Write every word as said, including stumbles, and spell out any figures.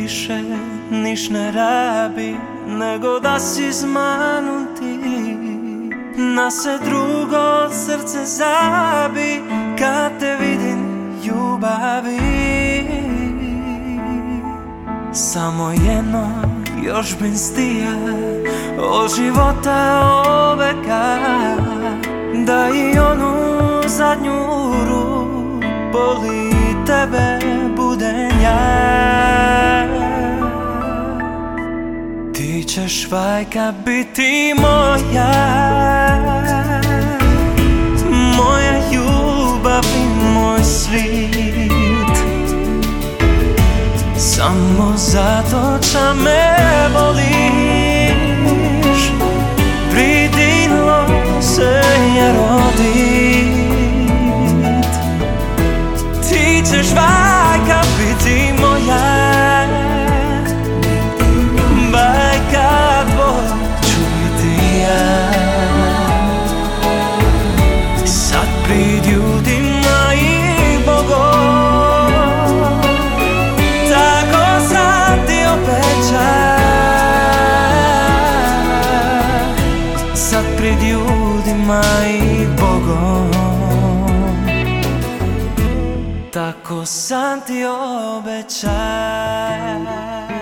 više niš ne rabi nego da si zmanuti. Na se drugo srce zabi kad te vidim ljubavi. Samo jedno još bin stija od života oveka, da i onu zadnju uru boli tebe budem ja. Ti ćeš vajka biti moja, moja ljubav i moj svit. Samo zato ča me voliš, pridinlo se je rodit. Ti ćeš vajka biti moja, bajka tvoj ću biti ja. Sad prid ljudima i Bogom, tako sam ti obećam. Sad prid ljudima i Bogom, tako sam ti obećam.